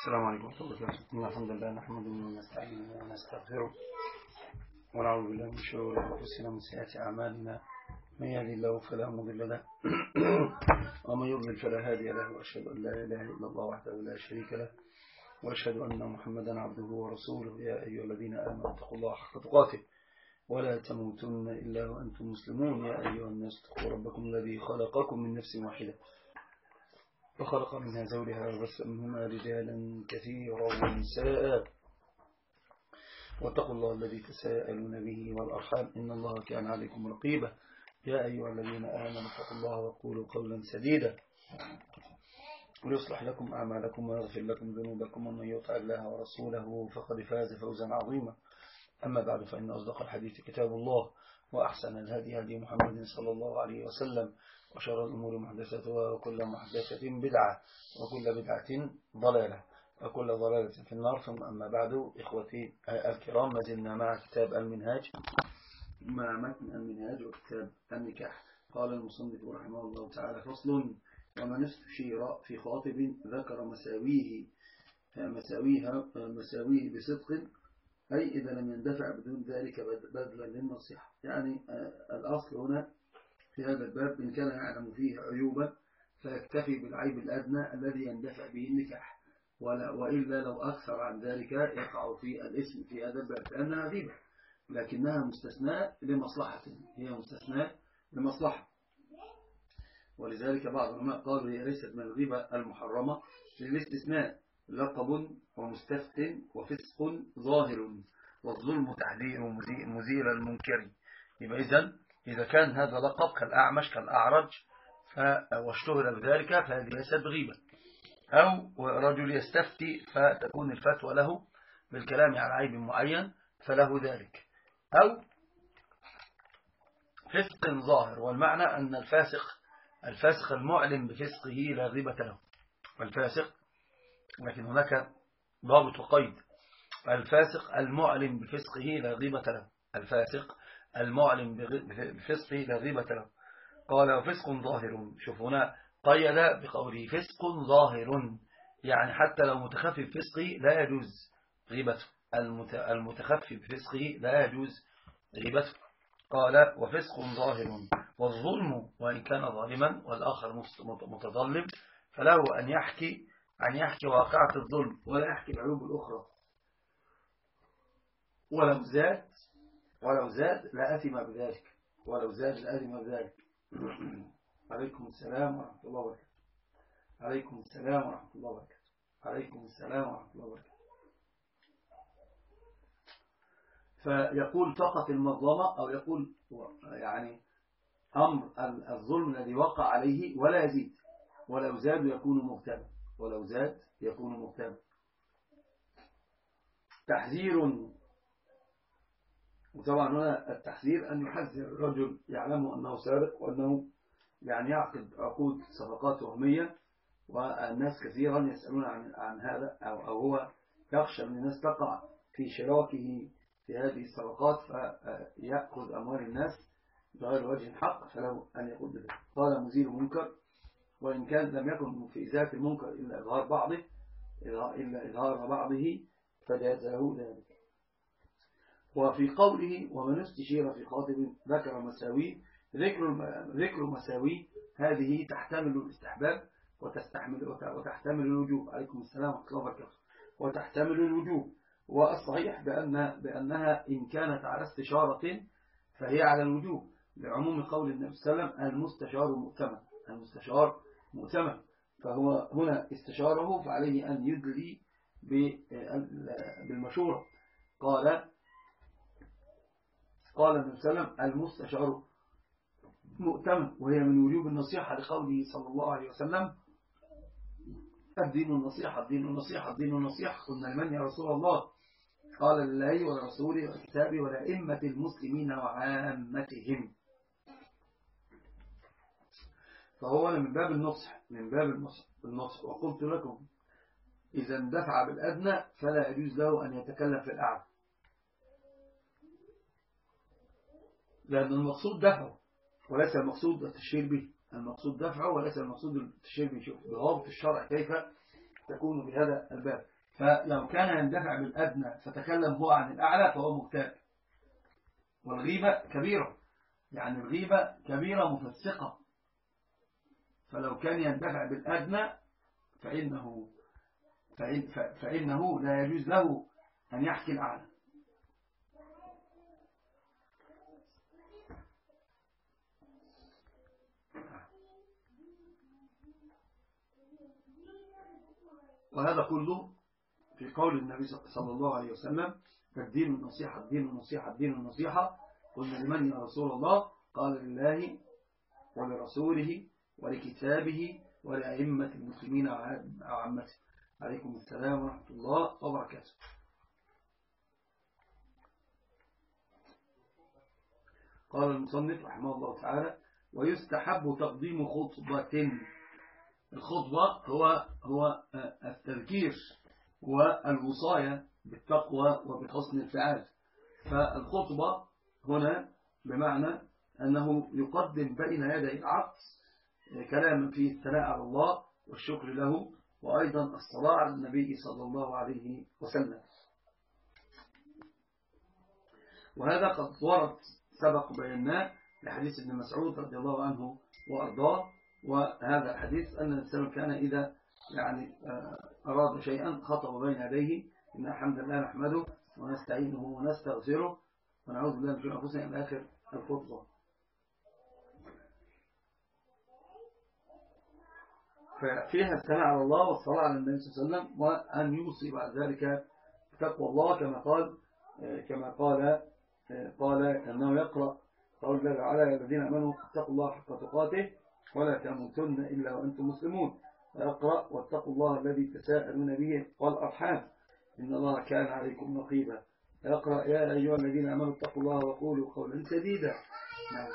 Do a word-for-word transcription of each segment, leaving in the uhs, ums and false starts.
السلام عليكم ورحمة الله وبركاته. إن الحمد لله نحمده ونستعينه ونستغفره ونعوذ بالله من شرور أنفسنا ومن سيئات أعمالنا. من يهده الله فلا مضل له ومن يضلل فلا هادي له، وأشهد أن لا إله إلا الله وحده لا شريك له، وأشهد أن محمدا عبده ورسوله. يا أيها الذين آمنوا اتقوا الله حق تقاته ولا تموتن إلا وأنتم مسلمون. يا أيها الناس اتقوا ربكم الذي خلقكم من نفس واحدة وخلق منها زوجها وبث منهما رجالا كثيرا ونساء، واتقوا الله الذي تساءلون به والأرحام إن الله كان عليكم رقيبا. يا أيها الذين آمنوا اتقوا الله وقولوا قولا سديدا ويصلح لكم أعمالكم ويغفر لكم ذنوبكم، ومن يطع الله ورسوله فقد فاز فوزا عظيما. أما بعد، فإن أصدق الحديث كتاب الله، وأحسن الهدي هدي محمد صلى الله عليه وسلم، وشر الأمور محدثاتها، وكل محدثة بدعة، وكل بدعة ضلالة، وكل ضلالة في النار. ثم أما بعد، إخوتي الكرام، ما زلنا مع كتاب المنهاج، مع متن المنهاج وكتاب النكاح. قال المصنف رحمه الله تعالى: فصل: ومن استشير في خاطب ذكر مساويه مساويها مساويه بصدق، أي إذا لم يندفع بدون ذلك بدلا للنصيحة. يعني الأصل هنا في هذا الباب إن كان يعلم فيه عيوبا فيكتفي بالعيب الأدنى الذي يندفع به النكاح، وإلا لو أكثر عن ذلك يقع في الإثم في هذا الباب، لأنها غيبة لكنها مستثناء لمصلحة، هي مستثناء لمصلحة. ولذلك بعض العلماء قالوا هي ليست من الغيبة المحرمة للاستثناء: لقب ومستفت وفسق ظاهر والظلم تحذير مزيل المنكر. يبقى إذن إذا كان هذا لقب كالأعمش كالأعرج واشتهر بذلك فهذه ليست غيبة. أو رجل يستفتي فتكون الفتوى له بالكلام على عيب معين فله ذلك. أو فسق ظاهر، والمعنى أن الفاسق الفاسق المعلن بفسقه لا غيبة له. الفاسق، لكن هناك ضابط وقيد: الفاسق المعلن بفسقه لا غيبة له. الفاسق المعلن بفسقه لا غيبة له. قال: وفسق ظاهر. شوف هنا قيد بقوله فسق ظاهر، يعني حتى لو متخفي بفسقه لا يجوز غيبته. المتخفي بفسقه لا يجوز غيبته. قال: وفسق ظاهر. والظلم وإن كان ظالما والآخر متظلم فله أن يحكي أن يحكي واقعة الظلم ولا يحكي العيوب الأخرى. ولو زاد ولو زاد لا أثم بذلك ولو زاد لا أثم بذلك. عليكم السلام ورحمة الله وبركاته. عليكم السلام ورحمة الله وبركاته. عليكم السلام ورحمة الله وبركاته. فيقول فقط المظلمة، أو يقول يعني أمر الظلم الذي وقع عليه ولا يزيد. ولو زاد يكون مغتابا ولو زاد يكون مغتابا. تحذير، وطبعا هنا التحذير أن يحذر الرجل يعلم أنه سارق وأنه يعني يعقد عقود صفقات وهمية، والناس كثيرا يسألون عن عن هذا، أو, أو هو يخشى أن الناس تقع في شراكه في هذه الصفقات فيأخذ أموال الناس بغير وجه حق، فله أن يقول بذلك. قال: مزيل منكر، وإن كان لم يكن في ذات المنكر إلا إظهار بعضه إلا إظهار بعضه فجاز له ذلك. وفي قوله: ومن استشير في خاطب ذكر مساويه، ذكر ذكر مساويه هذه تحتمل الاستحباب وتستحمل وتحتمل الوجوب. عليكم السلام ورحمة الله وبركاته. وتحتمل الوجوب. والصحيح بأن بأنها إن كانت على استشارة فهي على الوجوب، لعموم قول النبي صلى الله عليه وسلم: المستشار مؤتمن. المستشار مؤتمن، فهو هنا استشاره فعليه أن يدلي بالمشورة. قال قال النبي صلى الله عليه وسلم: المستشار مؤتمن، وهي من وجوب النصيحة لقوله صلى الله عليه وسلم: الدين النصيحة الدين النصيحة الدين النصيحة. قلنا: لمن يا رسول الله؟ قال: لله ولرسوله والكتاب ولأئمة المسلمين وعامتهم. فهو من باب النصح من باب النصح. وقلت لكم: إذا اندفع بالأدنى فلا يجوز له أن يتكلم في الأعلى، لأن المقصود دفعه وليس المقصود التشهير به. المقصود دفعه وليس المقصود التشهير به. شوف بضابط الشرع كيف تكون بهذا الباب. فلو كان يندفع بالأدنى فتكلم هو عن الأعلى فهو مغتاب. والغيبة كبيرة، يعني الغيبة كبيرة مفسقة، فلو كان يندفع بالأدنى فإنه, فإن فإنه لا يجوز له أن يحكي الأعلى. وهذا كله في قول النبي صلى الله عليه وسلم: الدين النصيحة الدين النصيحة الدين النصيحة. قلنا: لمن يا رسول الله؟ قال: لله ولرسوله ولكتابه ولأئمة المسلمين وعامته. عليكم السلام ورحمة الله وبركاته. قال المصنف رحمه الله تعالى: ويستحب تقديم خطبة. الخطبة هو هو التذكير والوصاية بالتقوى وبحسن الفعال. فالخطبة هنا بمعنى أنه يقدم بين يدي العقد كلاما فيه الثناء على الله والشكر له، وأيضا الصلاة على النبي صلى الله عليه وسلم. وهذا قد ورد سبق بيناه لحديث ابن مسعود رضي الله عنه وأرضاه. وهذا الحديث أن الإنسان كان إذا يعني أراد شيئا خطب بين يديه: إن الحمد لله نحمده ونستعينه ونستغفره ونعوذ بالله من شرور أنفسنا إلى آخر الخطبة. ففيها الثناء على الله والصلاة على النبي صلى الله عليه وسلم، وأن يوصي بعد ذلك تقوى الله كما قال كما قال قال أنه يقرأ قول الله تعالى: يا الذين آمنوا اتقوا الله حق تقاته ولا تموتن إلا وأنتم مسلمون. ويقرأ: واتقوا الله الذي تساءلون به والأرحام إن الله كان عليكم رقيبا. يقرأ: يا أيها الذين آمنوا اتقوا الله وقولوا قولا سديدا. نعم.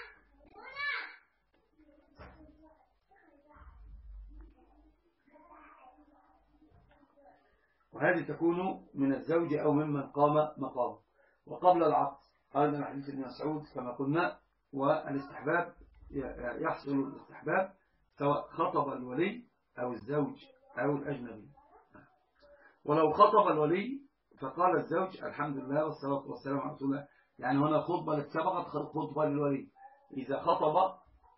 وهذه تكون من الزوج أو ممن قام مقام. وقبل العقد قال من حديث ابن مسعود كما قلنا. والاستحباب يحصل الاستحباب سواء خطب الولي أو الزوج أو الأجنبي. ولو خطب الولي فقال الزوج: الحمد لله والصلاة والسلام على رسول الله. يعني هنا خطبة التي سبقت خطبة للولي. إذا خطب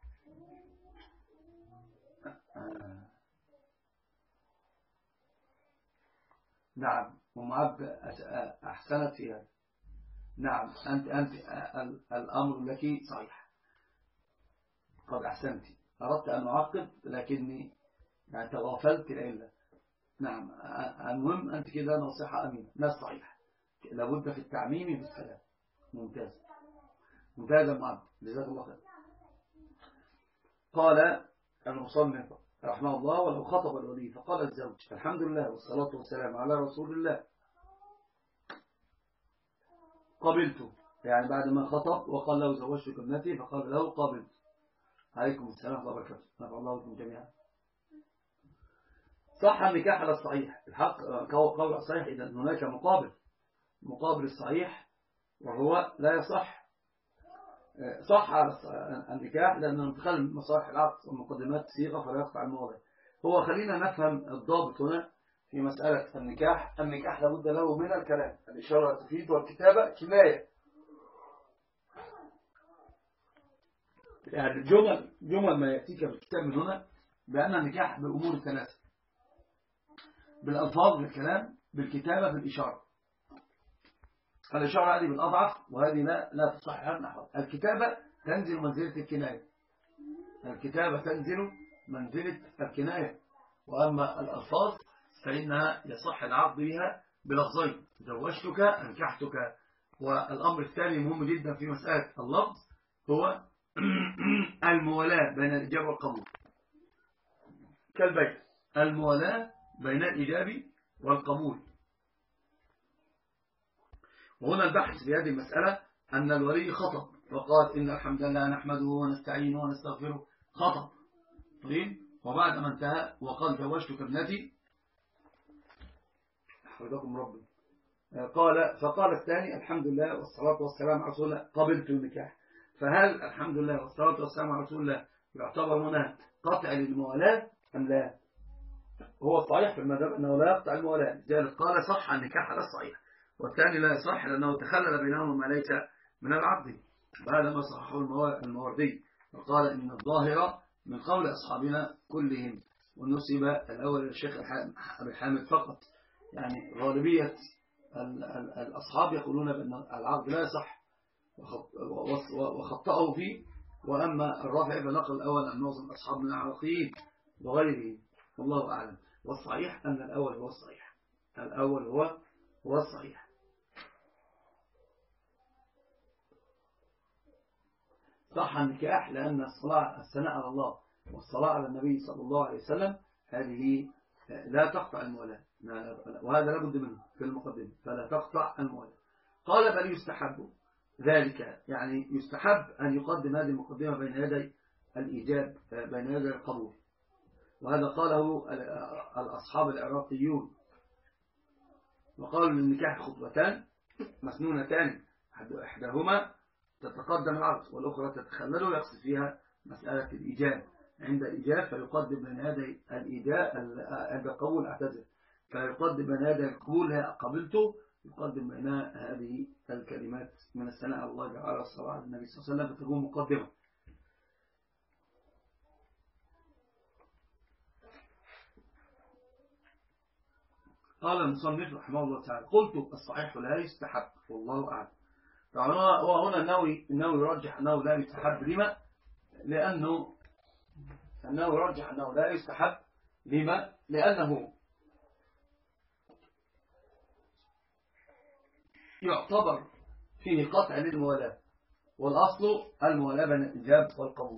نعم ومعب أحسنت في هذا. نعم أنت أنت الأمر لك صحيح، قد أحسنت. أردت أن أعقب لكني يعني تغافلت العلة. نعم المهم أنت كده نصيحة أمينة، لا صحيح، لابد في التعميم بالسلام. ممتاز ممتاز يا معبد، جزاك الله خير. قال المصنف رحمه الله: ولو خطب الولي فقال الزوج: الحمد لله والصلاة والسلام على رسول الله، قبلته. يعني بعد ما خطب وقال له: زوجتك ابنتي، فقال له: قبلت. عليكم السلام ورحمة الله وبركاته. نفع الله بكم جميعا. صح النكاح على الصحيح. الحق قول الصحيح إذا هناك مقابل مقابل الصحيح وهو لا يصح. صح على النكاح لأنه انتقل مصالح العقد ومقدمات صيغة فلا يقطع الموضع. هو خلينا نفهم الضابط هنا في مسألة النكاح. النكاح لابد له من الكلام، الإشارة تفيد، والكتابة كناية. يعني جمل جمل ما يأتيك في الكتاب من هنا بأن النكاح بأمور ثلاثة: بالألفاظ، بالكلام، بالكتابة، بالإشارة. الإشارة هذه بالأضعف وهذه لا لا تصح نحو. الكتابة تنزل منزلة الكناية الكتابة تنزل منزلة الكناية وأما الألفاظ فإنها يصح العقد بها بلفظين: زوجتك، أنكحتك. والأمر الثاني مهم جدا في مسألة اللفظ هو الموالاة بين الإجابة والقبول، كالبيت، الموالاة بين الإجابة والقبول. وهنا البحث في هذه المسألة أن الولي خطب وقال: إن الحمد لله نحمده ونستعينه ونستغفره. خطب طيب، وبعد ما انتهى وقال: زوجتك ابنتي، حفظكم ربي، قال فقال الثاني: الحمد لله والصلاة والسلام على رسول الله، قبلت النكاح. فهل الحمد لله والصلاة والسلام على رسول الله يعتبر هنا قطع للموالاة أم لا؟ هو الصحيح في المذهب أنه لا يقطع المولاة، لذلك قال صح النكاح على الصحيح، والثاني لا يصح لأنه تخلل بينهما ما ليس من العقد، وهذا ما صححه الموردي، وقال إن الظاهرة من قول أصحابنا كلهم، ونسب الأول للشيخ أبي حامد فقط. يعني غالبية الأصحاب يقولون بأن العقد لا يصح وخطأوا فيه، وأما الرافع فنقل الأول عن معظم أصحابنا العراقيين وغيرهم، والله أعلم. والصحيح أن الأول هو الصحيح، الأول هو هو الصحيح. صح النكاح لأن الصلاة الثناء على الله والصلاة على النبي صلى الله عليه وسلم هذه لا تقطع المولاة، وهذا لابد منه في المقدمة، فلا تقطع المولاة. قال بل يستحب ذلك، يعني يستحب أن يقدم هذه المقدمة بين يدي الإيجاب، بين يدي القبول، وهذا قاله الأصحاب العراقيون، وقالوا للنكاح خطبتان مسنونتان، إحداهما تتقدم العرض والأخرى تتخلل، ويقصد فيها مسألة الإيجاب. عند الإيجاب فيقدم بين يدي الإيجاب، عند القبول أعتذر فيقدم بين يدي القبول هي قبلته، يقدم بين هذه الكلمات من الثناء على الله تعالى والصلاة على النبي صلى الله عليه وسلم فتكون مقدمة. قال المصنف رحمه الله تعالى قلت الصحيح لا يستحب والله أعلم. وهنا النووي النووي يرجح أنه لا يستحب. لما؟ لأنه النووي يرجح أنه لا يستحب. لما؟ لأنه يعتبر فيه قطع للموالاة، والأصل الموالاة بين الإجاب والقبول.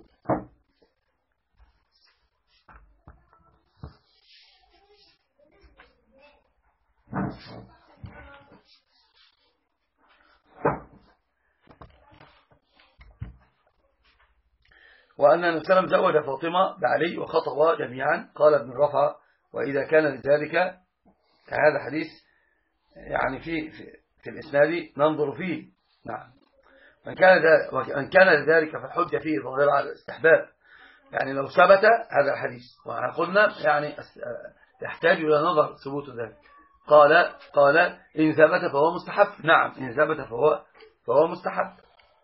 وأن النبي صلى الله عليه وسلم زوج فاطمة بعلي وخطبا جميعا. قال ابن رفع وإذا كان لذلك كهذا حديث يعني في في, في الإسناد ننظر فيه. نعم. وإن كان وإن كان لذلك فالحجة فيه ظاهرة على الاستحباب، يعني لو ثبت هذا الحديث وقلنا يعني يحتاج إلى نظر ثبوت ذلك. قال قال إن ثبت فهو مستحب. نعم إن ثبت فهو فهو مستحب،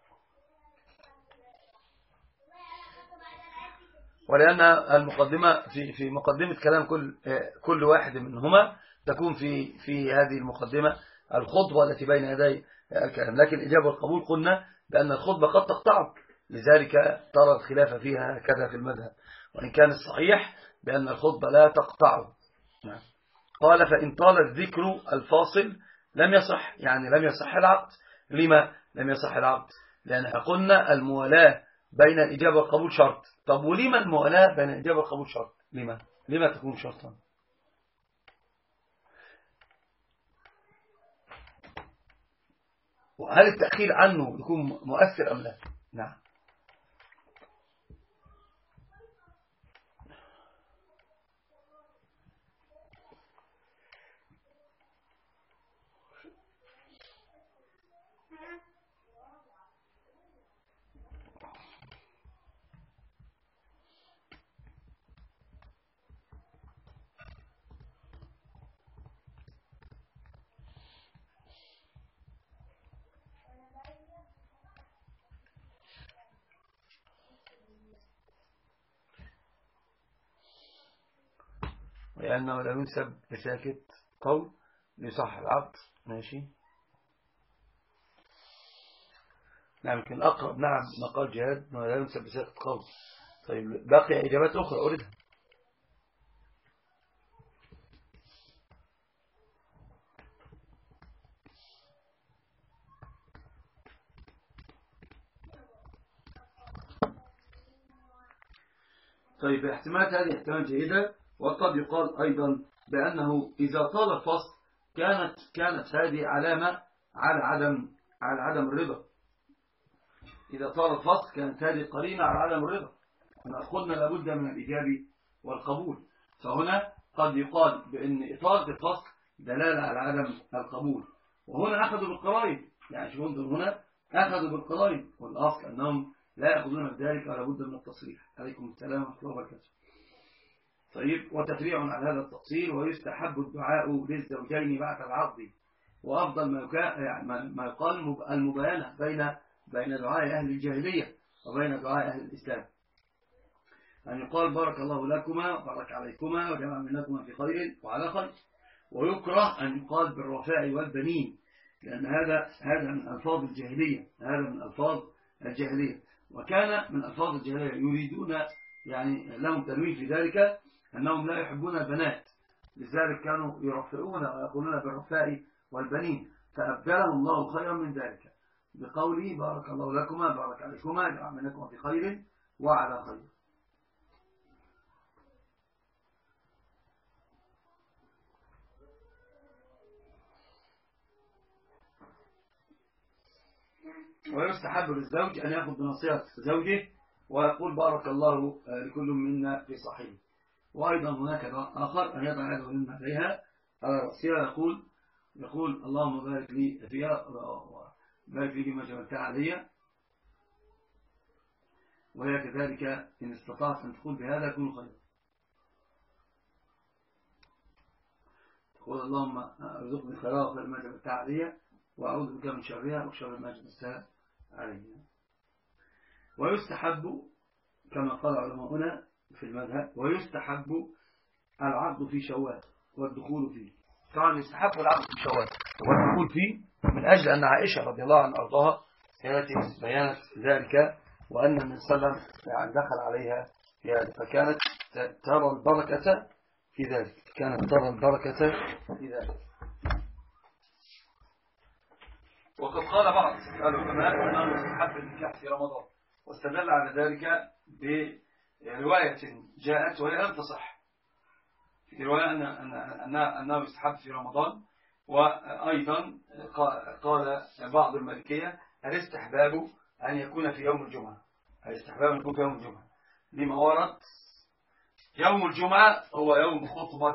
ولأن المقدمة في في مقدمة كلام كل كل واحد منهما تكون في في هذه المقدمة الخطبة التي بين يدي الكلام. لكن الإجابة والقبول قلنا بأن الخطبة قد تقطعه، لذلك ترى الخلاف فيها كذا في المذهب، وإن كان الصحيح بأن الخطبة لا تقطعه. قال فإن طال الذكر الفاصل لم يصح، يعني لم يصح العقد. لما لم يصح العقد؟ لأن قلنا الموالاة بين الإجابة والقبول شرط. طب ولما الموالاة بين الإجابة والقبول شرط؟ لما لما تكون شرطا؟ وهل التأخير عنه يكون مؤثر أم لا؟ نعم. لأنه لا ينسب لساكت قول لصح العقد. ماشي. نعم يمكن أقرب. نعم ما قال جهاد أنه لا ينسب لساكت قول. طيب باقي إجابات أخرى أريدها. طيب احتمالات هذه احتمال جيدة. وقد يقال أيضا بأنه إذا طال الفصل كانت كانت هذه علامة على عدم على عدم الرضا. إذا طال الفصل كانت هذه قرينة على عدم الرضا. قلنا لابد من الإجاب والقبول، فهنا قد يقال بأن إطالة الفصل دلالة على عدم القبول. وهنا أخذوا بالقرائن، يعني شو انظر هنا أخذوا بالقرائن، والأصل أنهم لا يأخذون بذلك ولا بد من التصريح. عليكم السلام ورحمة الله وبركاته. طيب. وتفريع عن هذا التفصيل: ويستحب الدعاء للزوجين بعد العقد. وأفضل ما ما يقال المباينة بين بين دعاء أهل الجاهلية وبين دعاء أهل الإسلام، أن يقال بارك الله لكما وبارك عليكما وجمع منكما في خير وعلى خير. ويكره أن يقال بالرفاع والبنين، لأن هذا هذا من ألفاظ الجاهلية، هذا من ألفاظ الجاهلية وكان من ألفاظ الجاهلية يريدون يعني لهم تنويه في ذلك أنهم لا يحبون البنات، لذلك كانوا يرفعون ويقولون بالرفاع والبنين، فأبدلهم الله خيرا من ذلك بقوله بارك الله لكما بارك عليكما جمع منكما في خير وعلى خير. ويستحب للزوج أن يأخذ بنصيحة زوجه ويقول بارك الله لكل منا في صحيح. وأيضا هناك آخر أن يضع يده اليمنى عليها على رأسها يقول يقول اللهم بارك لي فيها وبارك لي بما جمعتها علي. وهي كذلك إن استطعت أن تقول بهذا يكون خير. تقول اللهم ارزقني خيرها وخير ما جمعتها علي وأعوذ بك من شرها وشر ما جمعتها علي. ويستحب كما قال علماؤنا في المذهب ويستحب العقد في شوال والدخول فيه. طبعا يستحب العقد في شوال والدخول فيه من أجل أن عائشة رضي الله عنها أرضاها كانت بيانت ذلك، وأن النبي صلى الله عليه وسلم يعني دخل عليها في هذا، فكانت ترى البركة في ذلك كانت ترى البركة في ذلك. وقد قال بعض العلماء أنه يستحب النكاح في رمضان، واستدل على ذلك برواية جاءت وهي لم تصح، في رواية أن أن أنه يستحب في رمضان. وأيضا قال بعض المالكية الاستحباب أن يكون في يوم الجمعة، الاستحباب أن يكون في يوم الجمعة لما ورد يوم الجمعة هو يوم خطبة،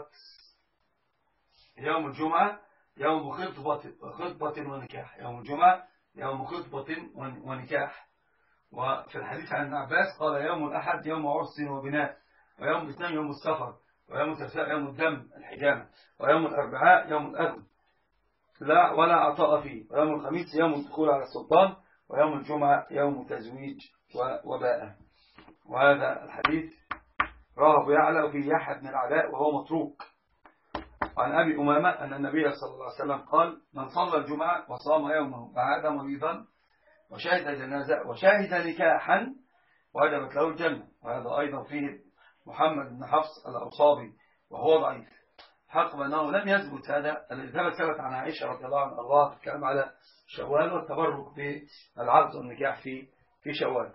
يوم الجمعة يوم خطبة خطبة ونكاح، يوم الجمعة يوم خطبة ونكاح. وفي الحديث عن ابن عباس قال يوم الأحد يوم عرس وبناء، ويوم الاثنين يوم السفر، ويوم الثلاثاء يوم الدم الحجامة، ويوم الأربعاء يوم الأذن لا ولا عطاء فيه، ويوم الخميس يوم الدخول على السلطان، ويوم الجمعة يوم تزويج وباء. وهذا الحديث رواه أبو يعلى وفيه يحيى بن العلاء وهو متروك. عن أبي أمامة أن النبي صلى الله عليه وسلم قال من صلى الجمعة وصام يومه بعد مريضا وشاهد جنازة وشاهد نكاحا وجبت له الجنة. وهذا أيضا فيه محمد بن حفص الأوصابي وهو ضعيف، حق أنه لم يثبت هذا الذي ثبت عن عائشة رضي الله عنها الله في الكلام على شوال والتبرك بالعقد والنكاح في في شوال.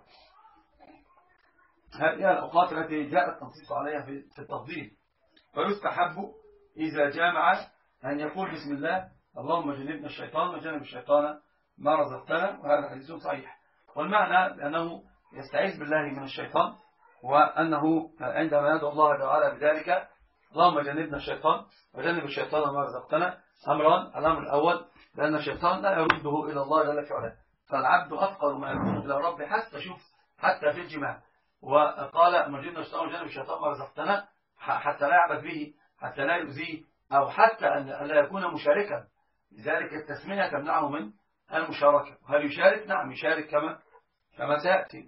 هذه الأوقات التي جاء التنصيص عليها في التفضيل. ويستحب إذا جامع أن يقول بسم الله اللهم جنبنا الشيطان وجنب الشيطان ما رزقتنا، وهذا حديث صحيح. والمعنى بأنه يستعيذ بالله من الشيطان، وأنه عندما يدعو الله تعالى بذلك اللهم جنبنا الشيطان وجنب الشيطان ما رزقتنا أمران. الأمر الأول لأن الشيطان لا يرده إلى الله جل في علاه، فالعبد أفقر ما يكون إلى رب حتى شوف حتى في الجماع. وقال جنبنا الشيطان وجنب الشيطان ما رزقتنا حتى لا يعبد به، حتى لا يؤذيه، أو حتى أن لا يكون مشاركا، لذلك التسمية تمنعه من المشاركة. هل يشارك؟ نعم يشارك كما كما سيأتي.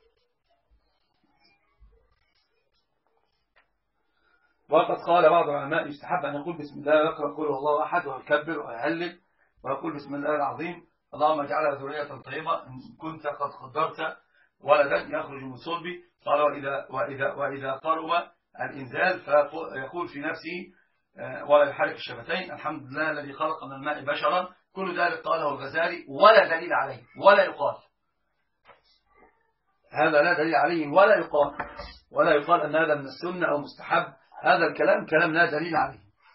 وقد قال بعض العلماء يستحب أن يقول بسم الله ويقرأ قل الله أحد ويكبر ويهلل ويقول بسم الله العظيم اللهم اجعلها ذرية طيبة إن كنت قد قدرت ولدا يخرج من صلبي. قال وإذا, وإذا, وإذا قرب الإنزال فيقول في نفسه ولا يحرك الشفتين الحمد لله الذي خلق من الماء بشرا. كل ذلك قاله الغزالي ولا دليل عليه ولا يقال، هذا لا دليل عليه ولا يقال، ولا يقال أن هذا من السنة أو مستحب. هذا الكلام كلام لا دليل عليه.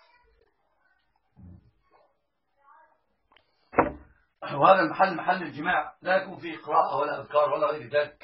وهذا المحل محل الجماع لا يكون فيه قراءة ولا أذكار ولا غير ذلك.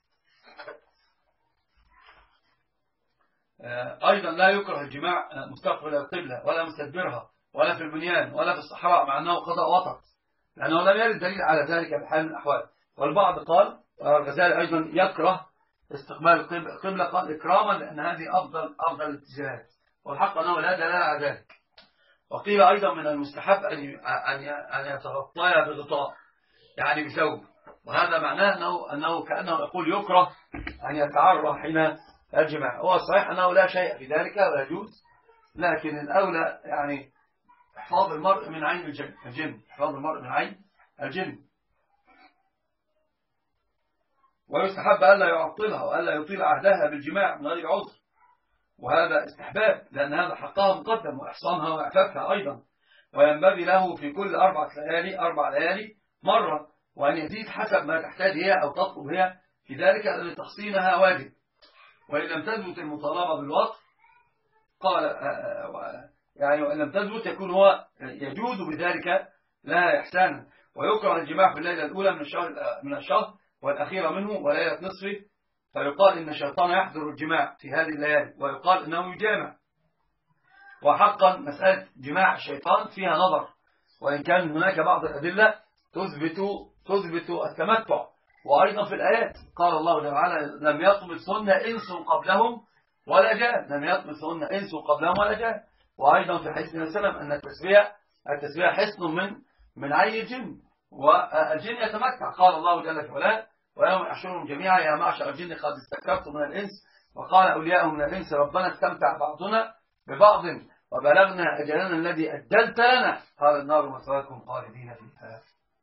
أيضا لا يكره الجماع مستقبل القبلة ولا مستدبرها ولا في البنيان ولا في الصحراء، مع أنه قضاء وطر، لأنه لم يرد دليل على ذلك بحال من الأحوال. والبعض قال الغزالي أيضا يكره استقبال القبلة قال إكراما لأن هذه أفضل أفضل الاتجاهات، والحق أنه لا دلالة على ذلك. وقيل أيضا من المستحب أن أن يتغطى بغطاء يعني بثوب، وهذا معناه أنه, أنه كأنه يقول يكره أن يتعرى حين الجماع. هو صحيح أنه لا شيء في ذلك ولا يجوز، لكن الأولى يعني إحفاظ المرء من عين الجن, الجن إحفاظ المرء من عين الجن. ويستحب ألا يعطلها وألا يطيل عهدها بالجماع من غير عذر، وهذا استحباب لأن هذا حقها مقدم، وإحصانها وإعفافها أيضا. وينبغي له في كل أربعة ليالي أربع ليالي مرة، وأن يزيد حسب ما تحتاج هي أو تطلب هي في ذلك، لأن تحصينها واجب. وإن لم تثبت المطالبة بالوقت قال يعني وإن لم تثبت يكون هو يجود بذلك لها إحسانا. ويكره الجماع في الليلة الأولى من الشهر من الشهر والأخيرة منه وليلة نصفه، فيقال إن الشيطان يحضر الجماع في هذه الليالي، ويقال إنه يجامع. وحقا مسألة جماع الشيطان فيها نظر، وإن كان هناك بعض الأدلة تثبت تثبت التمتع. وأيضا في الآيات قال الله تعالى لم يطمثهن إنس قبلهم ولا جان، لم يطمثهن إنس قبلهم ولا جان. وأيضا في حديث النبي صلى الله عليه وسلم أن التسبيح التسبيح حصن من من عين الجن، والجن يتمتع. قال الله جل في علاه ويوم يحشرهم جميعا يا معشر الجن قد استكثرتم من الإنس، وقال أولياءهم من الإنس ربنا استمتع بعضنا ببعض وبلغنا أجلنا الذي أجلت لنا قال النار مثواكم خالدين فيها.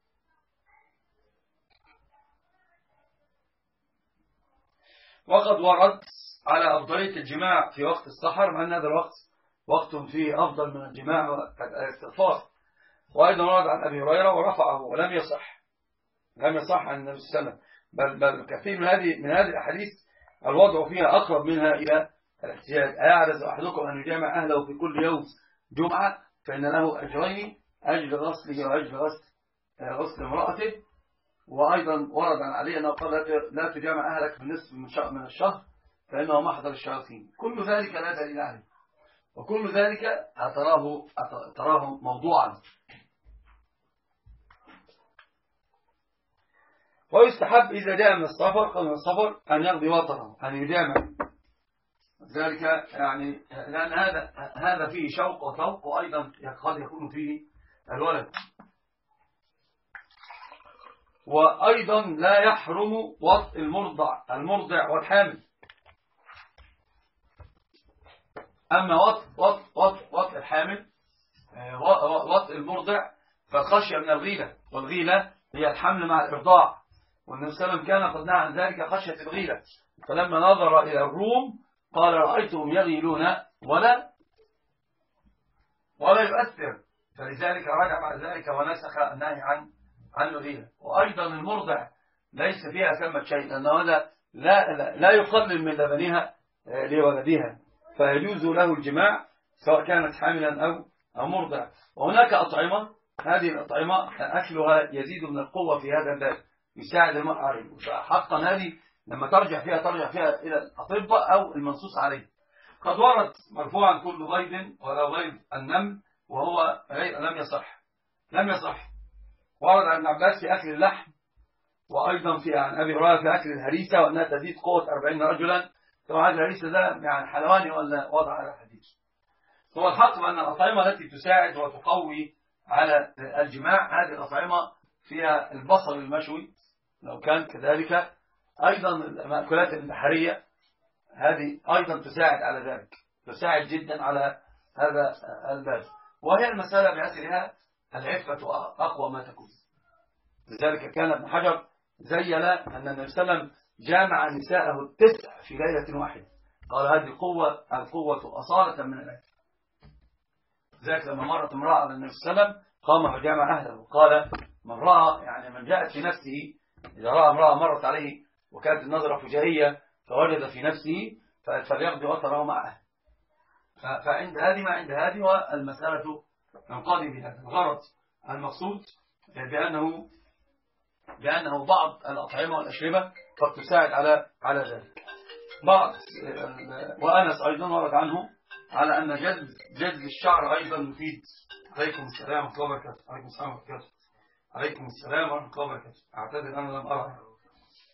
وقد ورد على أفضلية الجماع في وقت السحر، مع أن هذا الوقت وقت فيه أفضل من الجماع والاستغفار. وأيضا ورد عن أبي هريرة ورفعه ولم يصح لم يصح عن النبي صلى الله عليه وسلم، بل, بل كثير من هذه من هذه الأحاديث الوضع فيها أقرب منها إلى الاحتياج. أيعجز أحدكم أن يجامع أهله في كل يوم جمعة فإن له أجرين، أجر غسله وأجر غسل غسل امرأته. وأيضا ورد عن علي أنه قال لا تجامع أهلك بالنصف من الشهر فإنه محضر الشياطين. كل ذلك لا دليل عليه، وكل ذلك أتراه أتراه موضوعا. ويستحب إذا جاء من السفر قبل من السفر أن يقضي وطره، أن يجامع ذلك، يعني لأن هذا هذا فيه شوق وطوق، وأيضا قد يكون فيه الولد. وأيضا لا يحرم وطء المرضع المرضع والحامل. أما وطء وطء وطء وطء الحامل وطء المرضع فالخشية من الغيلة، والغيلة هي الحمل مع الإرضاع، والنبي صلى الله عليه وسلم كان قد نهى عن ذلك خشية الغيلة. فلما نظر إلى الروم قال رأيتهم يغيلون ولا ولا يؤثر، فلذلك رجع بعد ذلك ونسخ النهي عن عن الغيلة. وأيضا المرضع ليس فيها ثمة شيء، لأنه لا لا, لا يقلل من لبنها لولدها، فيجوز له الجماع سواء كانت حاملا أو أو مرضع. وهناك أطعمة هذه الأطعمة أكلها يزيد من القوة في هذا الباب، يساعد المرء عليه. حقا هذه لما ترجع فيها ترجع فيها إلى الأطباء أو المنصوص عليه. قد ورد مرفوعا كل غيظ ولو غيظ النمل، وهو لم يصح لم يصح ورد عن ابن عباس في أكل اللحم، وأيضا في عن أبي هريرة في أكل الهريسة وأنها تزيد قوة أربعين رجلا. طبعا الهريسة ده يعني حلواني ولا وضع على الحديث. هو الحق أن الأطعمة التي تساعد وتقوي على الجماع هذه الأطعمة فيها البصل المشوي لو كان كذلك، أيضا المأكولات البحرية هذه أيضا تساعد على ذلك، تساعد جدا على هذا الباب. وهي المسألة بأسرها العفة أقوى ما تكون. لذلك كان ابن حجر زين أن النبي صلى الله عليه وسلم جامع نساءه التسع في ليلة واحدة، قال هذه قوة القوة أصالة من العفة. ذلك لما مرت امرأة على النبي صلى الله عليه وسلم قام وجامع أهله، قال من رأى يعني من جاءت في نفسه، إذا رأى امرأة مرت عليه وكانت النظرة فجائية فوجد في نفسه فليقضي وطره معه. فعند هذه ما عند هذه، والمسألة ينقضي بهذا الغرض المقصود بأنه بأنه بعض الأطعمة والأشربة قد تساعد على على ذلك. بعض وأنس أيضا ورد عنه على أن جذب جذب الشعر أيضا مفيد. عليكم السلام ورحمة الله وبركاته. عليكم السلام ورحمة الله وبركاته. عليكم السلام ورحمة الله وبركاته. أعتذر أنا لم أرى.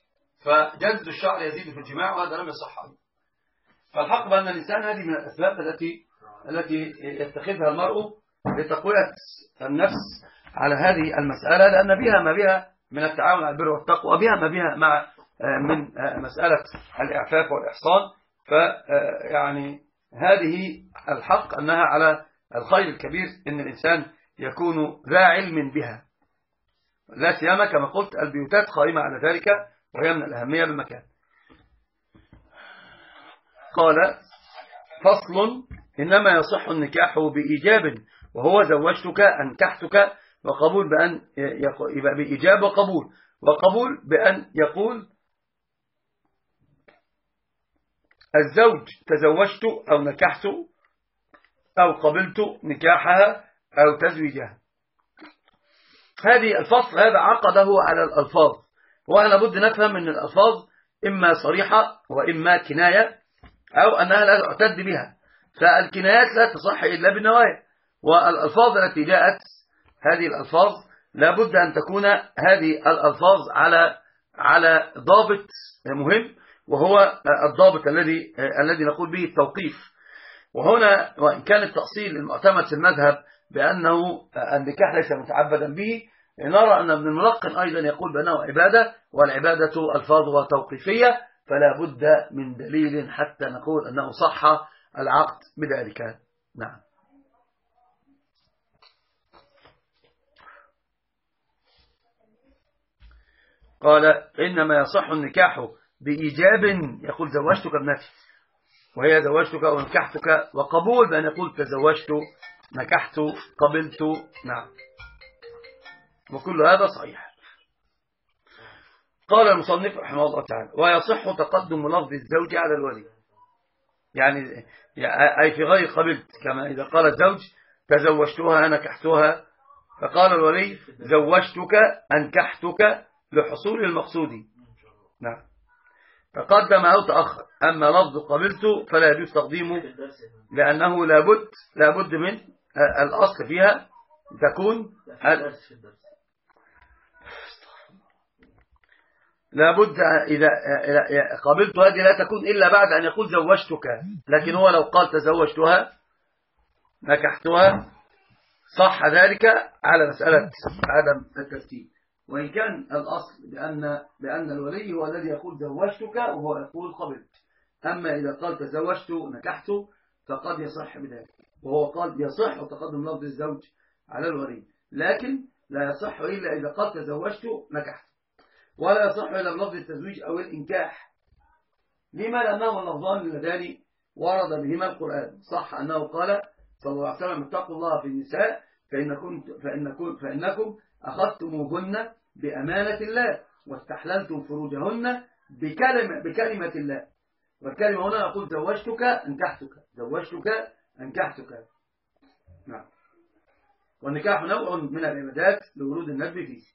فجلد الشعر يزيد في الجماع وهذا لم يصح عنه. فالحق بأن الإنسان هذه من الأسباب التي التي يتخذها المرء لتقوية النفس على هذه المسألة، لأن بها ما بها من التعاون على البر والتقوى، وبها ما بها مع من مسألة الإعفاف والإحصان. فيعني هذه الحق أنها على الخير الكبير إن الإنسان يكون ذا علم بها، لا سيما كما قلت البيوتات قائمة على ذلك، وهي من الأهمية بالمكان. قال فصل: إنما يصح النكاح بإيجاب، وهو زوجتك أنكحتك، وقبول بأن يبقى بإيجاب وقبول، وقبول بأن يقول الزوج تزوجت أو نكحت أو قبلت نكاحها أو تزويجها. هذه الفصل هذا عقده على الألفاظ، وأنا بد نفهم أن الألفاظ إما صريحة وإما كناية، أو أنها لا تعتد بها. فالكنايات لا تصح إلا بالنوايا، والألفاظ التي جاءت هذه الألفاظ لابد أن تكون هذه الألفاظ على على ضابط مهم، وهو الضابط الذي الذي نقول به التوقيف. وهنا وإن كان التأصيل المعتمد في المذهب بأنه النكاح ليس متعبدا به، نرى أن ابن الملقن أيضا يقول بأنه عبادة، والعبادة ألفاظها توقيفية، فلا بد من دليل حتى نقول أنه صح العقد بذلك. نعم. قال إنما يصح النكاح بإيجاب، يقول زوجتك ابنتي، وهي زوجتك أو نكحتك، وقبول بأن يقول تزوجت نكحت قبلت. نعم، وكل هذا صحيح. قال المصنف رحمه الله تعالى: ويصح تقدم لفظ الزوج على الولي، يعني أي في غير قبلت، كما إذا قال الزوج تزوجتها نكحتها، فقال الولي زوجتك أنكحتك لحصول المقصود. نعم، تقدم أو تأخر. أما لفظ قبلت فلا يجوز تقديمه، لأنه لابد لابد من الأصل فيها تكون لابد إذا قبلت هذه لا تكون إلا بعد أن يقول زوجتك، لكن هو لو قال تزوجتها نكحتها صح ذلك على مسألة عدم الترتيب، وإن كان الأصل بأن بأن الولي هو الذي يقول زوجتك وهو يقول قبلت. أما إذا قال تزوجت نكحت فقد يصح بذلك، وهو قال يصح تقدم لفظ الزوج على الولي، لكن لا يصح إلا إذا قال تزوجت نكحت، ولا يصح إلا بلفظ التزويج أو الإنكاح. لما؟ لأنه اللفظان اللذان ورد بهما القرآن. صح أنه قال صلى الله عليه وسلم: اتقوا الله في النساء فإنكم, فإنكم, فإنكم أخذتموهن بأمانة الله واستحللتم فروجهن بكلمة, بكلمة الله. والكلمة هنا يقول زوجتك أنكحتك، زوجتك أنكحتك. نعم. والنكاح نوع من العبادات لورود الندب فيه.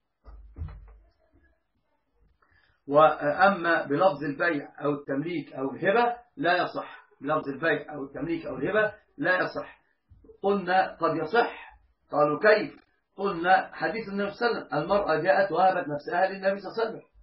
وأما بلفظ البيع أو التمليك أو الهبة لا يصح. بلفظ البيع أو التمليك أو الهبة لا يصح. قلنا قد يصح. قالوا كيف؟ قلنا حديث النبي صلى الله عليه وسلم: المرأة جاءت وهبت نفسها للنبي صلى الله عليه وسلم،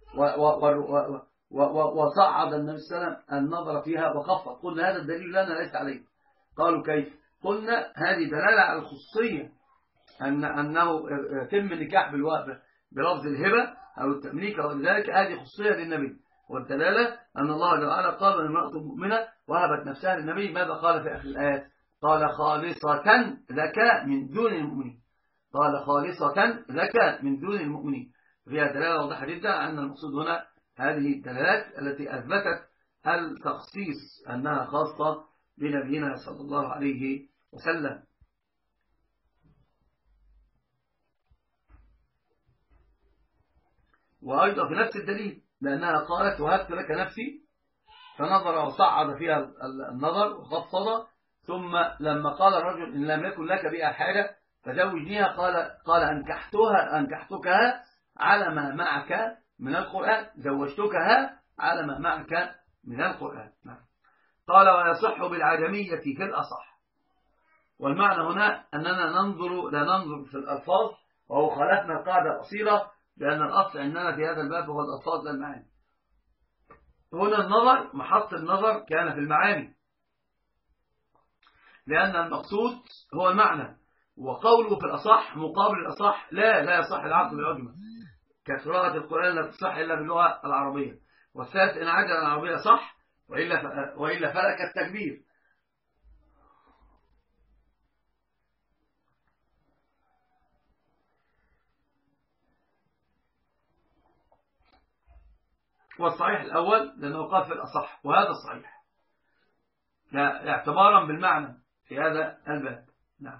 وصعد النبي صلى الله عليه وسلم النظر فيها وخفض. قلنا هذا الدليل لنا ليس عليه. قالوا كيف؟ قلنا هذه دلالة على الخصوصية، أن أنه يتم النكاح بلفظ الهبة أو التمليك أو ذلك، هذه خصوصية للنبي. والدلالة أن الله تعالى قال أن المرأة مؤمنة وهبت نفسها للنبي. ماذا قال في آخر الآيات؟ قال خالصة لك من دون المؤمنين. قال خالصة لك من دون المؤمنين. فيها دلالة واضحة جدا أن المقصود هنا هذه الدلالات التي أثبتت التخصيص أنها خاصة بنبينا صلى الله عليه وسلم. وأيضا في نفس الدليل، لأنها قالت وهبت لك نفسي، فنظر وصعد فيها النظر وخفض، ثم لما قال الرجل إن لم يكن لك بها حاجة فزوجنيها، قال قال أنكحتها أنكحتكها على ما معك من القرآن، زوجتكها على ما معك من القرآن. قال ويصح بالعدمية في الأصح. والمعنى هنا أننا ننظر لا ننظر في الألفاظ، وهو خالفنا القاعدة الأصيلة لأن الأصل عندنا في هذا الباب هو الألفاظ لا المعاني. هنا النظر محط النظر كان في المعاني، لأن المقصود هو المعنى، وقوله في الأصح مقابل الأصح لا لا يصح العقد بالعجمة، كقراءة القرآن لا تصح إلا باللغة العربية. والثالث إن عجل العربية صح، وإلا وإلا فلك التكبير. والصحيح الأول لأنه قال في الأصح، وهذا الصحيح اعتبارا بالمعنى في هذا الباب. نعم.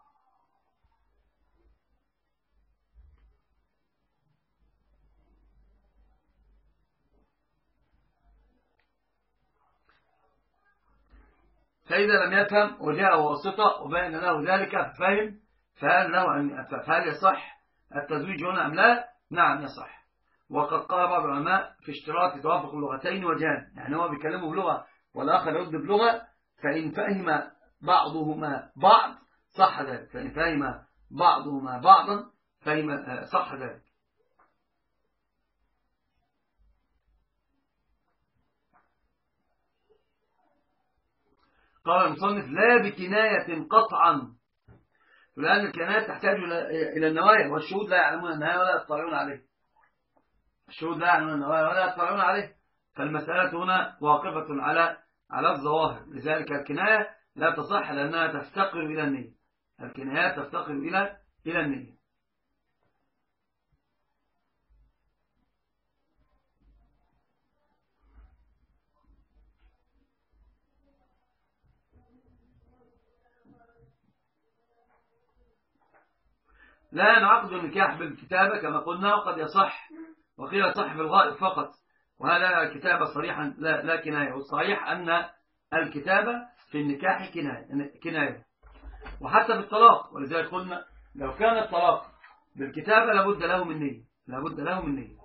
فإذا لم يفهم وجاء واسطة وبين له ذلك فهم، فهل له أن فهل يصح التزويج هنا أم لا؟ نعم يصح. وقد قال بعض العلماء في اشتراط توافق اللغتين وجهان، يعني هو بيكلمه بلغة والآخر يرد بلغة، فإن فهم بعضهما بعض صح ذلك، فإن فهم بعضهما بعضا فهم صح ذلك. قال المصنف لا بكناية قطعا، لأن الكنايات تحتاج إلى النوايا، والشهود لا يعلمون النوايا ولا يطلعون عليه. الشهود لا يعلمون النوايا ولا يطلعون عليه، فالمسألة هنا واقفة على على الظواهر. لذلك الكناية لا تصح لأنها تفتقر إلى النية. الكنايات تفتقر إلى إلى النية. لا ينعقد النكاح بالكتابة كما قلنا، وقد يصح وقيل يصح بالغائب فقط، وهذا كتابة صريحا لا, لا كناية. والصحيح أن الكتابة في النكاح كناية, كناية وحتى بالطلاق. ولذلك قلنا لو كان الطلاق بالكتابة لابد له من نية، لابد له من نية.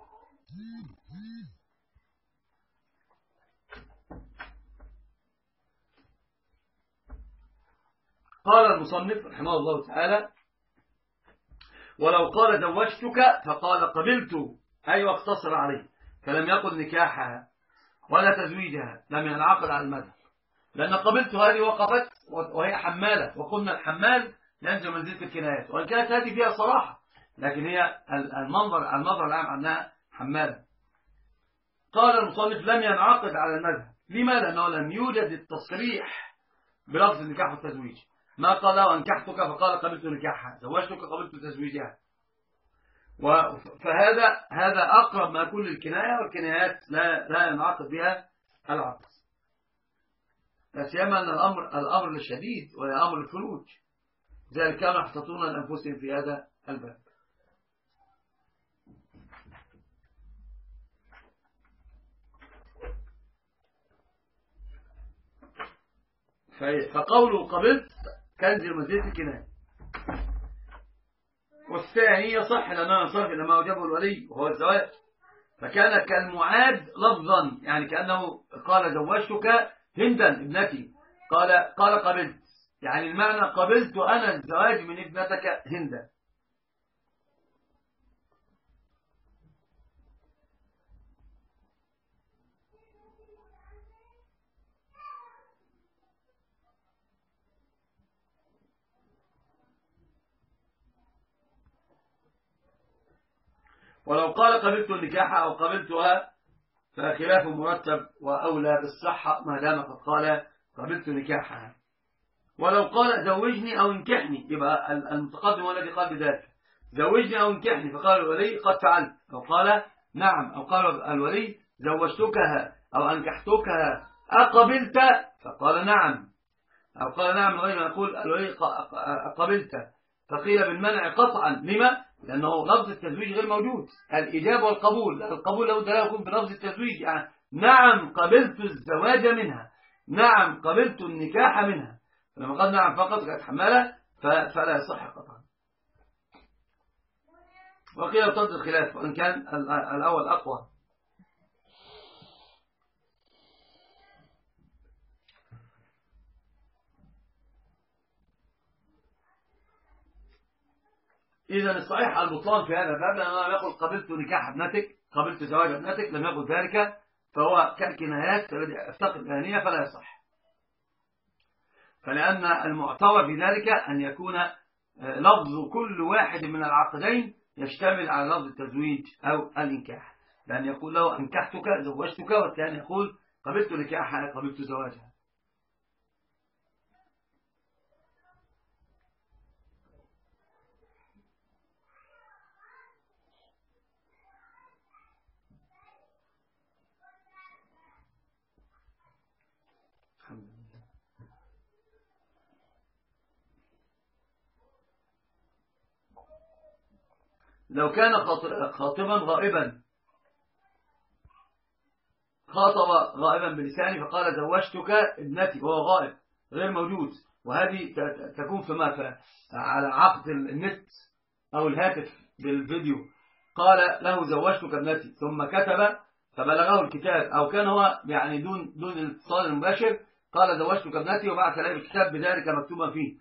قال المصنف رحمه الله تعالى ولو قال زوجتك فقال قبلت، أي واقتصر عليه، فلم يقل نكاحها ولا تزويجها، لم ينعقد على المذهب، لأن قبلت هذه وقفت وهي حمالة، وقلنا الحمال ينزل منزلة الكنايات، وإن كانت هذه فيها صراحة، لكن هي المنظر المنظر العام عنها حمالة. قال المصنف لم ينعقد على المذهب. لماذا؟ لأنه لم يوجد التصريح بلفظ النكاح والتزويج. ما قال له أنكحتك فقال قبلت نكاحها، زوجتك قبلت تزويجها. فهذا هذا أقرب ما يكون للكناية، والكنايات لا لا ينعقد بها العقد، لا سيما أن الأمر الأمر للشديد وهي أمر الفروج، ذلك كانوا يحتطون لأنفسهم في هذا الباب. فقوله قبلت تنزل منزلة الكناية. والثاني يصح لأنه ينصرف إلى ما وجبه الولي وهو الزواج، فكان كالمعاد لفظا، يعني كأنه قال زوجتك هندا ابنتي، قال قال قبلت، يعني المعنى قبلت أنا الزواج من ابنتك هندا. ولو قال قبلت النكاح أو قبلتها فخلاف مرتب وأولى بالصحة ما دام قد قال قبلت نكاحها. ولو قال زوجني أو انكحني، يبقى المتقدم هو الذي قال بذلك، زوجني أو انكحني، فقال الولي قد فعلت، أو قال نعم، أو قال الولي زوجتكها أو أنكحتكها أقبلت، فقال نعم، أو قال نعم غير ما يقول الولي قبلت، فقيل بالمنع قطعا. لما؟ لأنه لفظ التزويج غير موجود، الإجابة والقبول، القبول لابد لا يكون بلفظ التزويج، يعني نعم قبلت الزواج منها، نعم قبلت النكاح منها، لما قال نعم فقط كانت حمالة فلا يصح قطعا. وقيل ضد الخلاف وإن كان الأول أقوى. إذا الصحيح البطلان في هذا الباب، لأنه لم يقل قبلت نكاح ابنتك، قبلت زواج ابنتك، لم يقل ذلك، فهو كالكنايات الذي افتقد الآنية فلا يصح. فلأن المعتبر في ذلك أن يكون لفظ كل واحد من العقدين يشتمل على لفظ التزويج أو الإنكاح، لأن يقول له أنكحتك زوجتك، والثاني يقول قبلت نكاحها قبلت زواجها. لو كان خاطبا غائبا، خاطب غائبا بلسانه فقال زوجتك ابنتي وهو غائب غير موجود، وهذه تكون في ما على عقد النت أو الهاتف بالفيديو، قال له زوجتك ابنتي ثم كتب فبلغه الكتاب، أو كان هو يعني دون دون الاتصال المباشر قال زوجتك ابنتي وبعث له الكتاب بذلك مكتوبا فيه،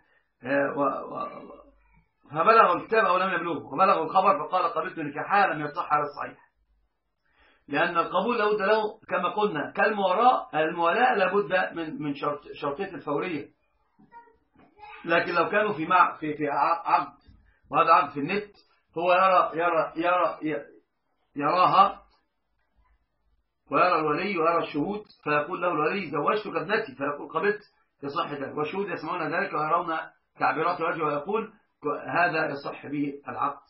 فبلغ الكتاب أو لم يبلغه، وبلغ الخبر فقال قبلت نكاحها، لم يصح على الصحيح، لأن القبول لابد له كما قلنا كالموالاة، الموالاة لابد من من شرط شرطية الفورية. لكن لو كانوا في مع في في عقد، وهذا عقد في النت، هو يرى يرى يرى يراها ويرى الولي ويرى الشهود، فيقول له الولي زوجتك ابنتي، فيقول قبلت، يصح ذلك، والشهود يسمعون ذلك ويرون تعبيرات وجهه، ويقول هذا يصح به العقد.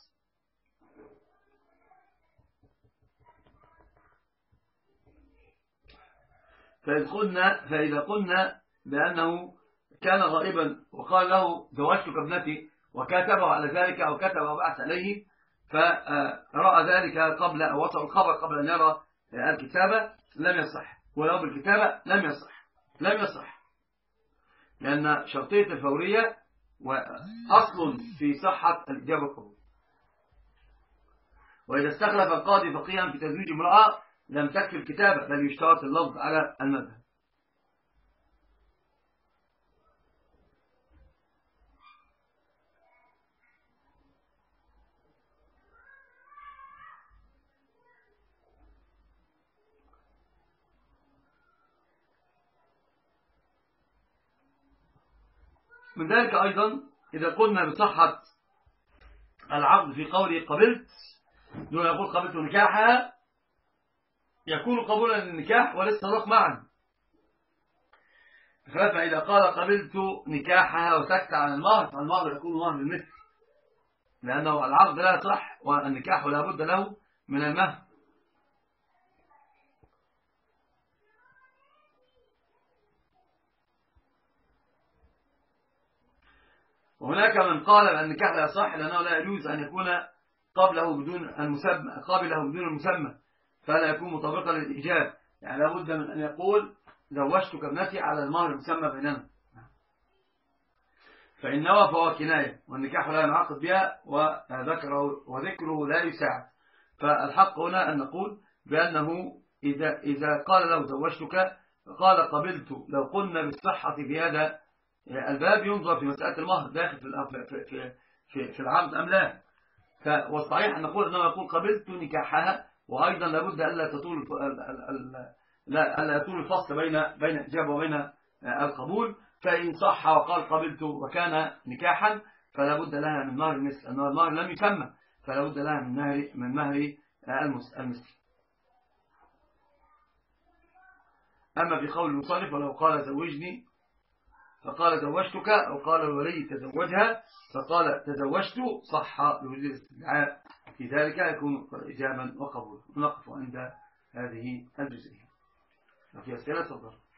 فإذا قلنا فإذا قلنا بأنه كان غائبا وقال له زوجتك ابنتي وكتبه على ذلك أو كتب وبعث عليه، فرأى ذلك قبل أو وصل الخبر قبل أن يرى الكتابة، لم يصح، ولو بالكتابة لم يصح لم يصح لأن شرطية الفورية وأصل في صحة الإجابة والقبول. وإذا استخلف القاضي فقيها في تزويج امرأة لم تكفي الكتابة، بل يشترط اللفظ على المذهب. من ذلك أيضا إذا قلنا بصحة العقد في قوله قبلت دون يقول قبلت نكاحها، يكون قبولا للنكاح والاستغراق معا، خلاف إذا قال قبلت نكاحها وسكت عن المهر، فالمهر يكون مهر بالمثل، لأنه العقد لا يصح والنكاح لا بد له من المهر. وهناك من قال بأن النكاح لا يصح لأنه لا يجوز أن يكون قبله بدون المسمى قابله بدون المسمى، فلا يكون مطابقا للإيجاب، يعني لابد من أن يقول زوجتك ابنتي على المهر المسمى بيننا، فإن نوى فهو كناية، والنكاح لا ينعقد بها وذكره وذكره لا يساعد. فالحق هنا أن نقول بأنه إذا إذا قال له زوجتك قال قبلت، لو قلنا بالصحة في هذا الباب ينظر في مسألة المهر داخل في في في في العقد أم لا. والصحيح أن نقول أنه يقول قبلت نكاحها، وأيضا لابد ألا تطول لا ألا يطول الفصل بين بين الإجابة وبين القبول. فإن صح وقال قبلت وكان نكاحا فلا بد لها من مهر المثل، أن المهر لم يسمى فلا بد لها من مهر من مهر المثل. أما في قول المصنف ولو قال زوجني فقال زوجتك أو قال الولي تزوجها فقال تزوجت، صح لوجود الاستدعاء في ذلك يكون إجابا وقبولا. نقف عند هذه الجزئية. في أسئلة تفضل.